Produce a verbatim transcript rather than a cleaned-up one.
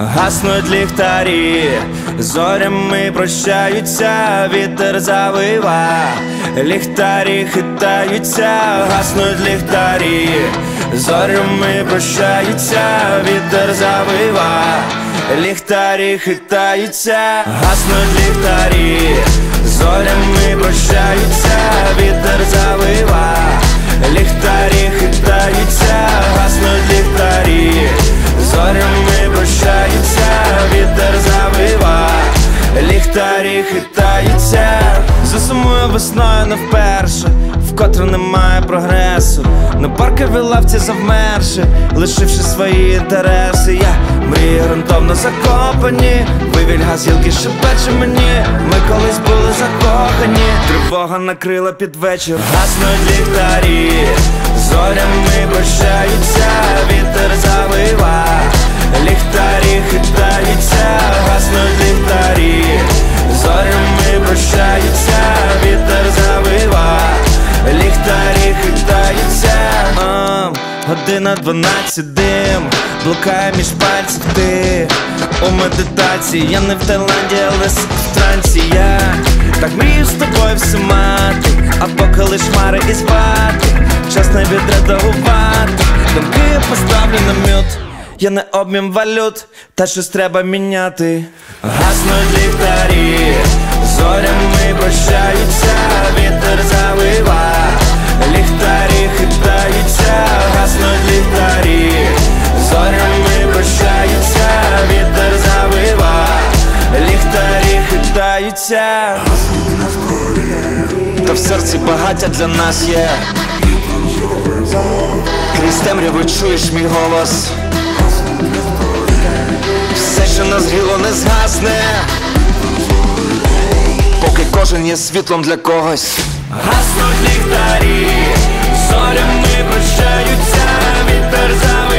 Гаснуть ліхтарі, зорями прощаються, вітер завива, ліхтарі хитаються, гаснуть ліхтарі, зорями прощаються, вітер завива, ліхтарі хитаються, гаснуть ліхтарі, зорями прощаються, вітер завива, ліхтарі хитаються, гаснуть ліхтарі, зорями прощаються, вітер завива, ліхтарі хитаються. Засумую весною не вперше, вкотре немає прогресу. На парковій лавці завмерши, лишивши свої інтереси. Я мрію грунтовно закопані, вивіль газілки шепече мені. Ми колись були закохані, тривога накрила під вечір. Гаснуть ліхтарі, зорями прощаються, вітер завива, ліхтарі хитаються, гаснуть ліхтарі, зорями прощаються, вітер завива, ліхтарі хитаються. а, Година дванадцять, дим блукає між пальців, ти у медитації. Я не в Таїланді, але в трансі. Я так мрію з тобою все мати, а поки лиш хмари і спати, час не відредагувати. Думки я поставлю на мют, я не обмін валют, та щось треба міняти. Гаснуть ліхтарі, зорями прощаються, вітер завива, ліхтарі хитаються, гаснуть ліхтарі, зорями прощаються, вітер завива, ліхтарі хитаються. Та в серці багаття для нас є, крізь темряву чуєш мій голос. Все, що назріло, не згасне, поки кожен є світлом для когось. Гаснуть ліхтарі, зорями прощаються, вітер завива.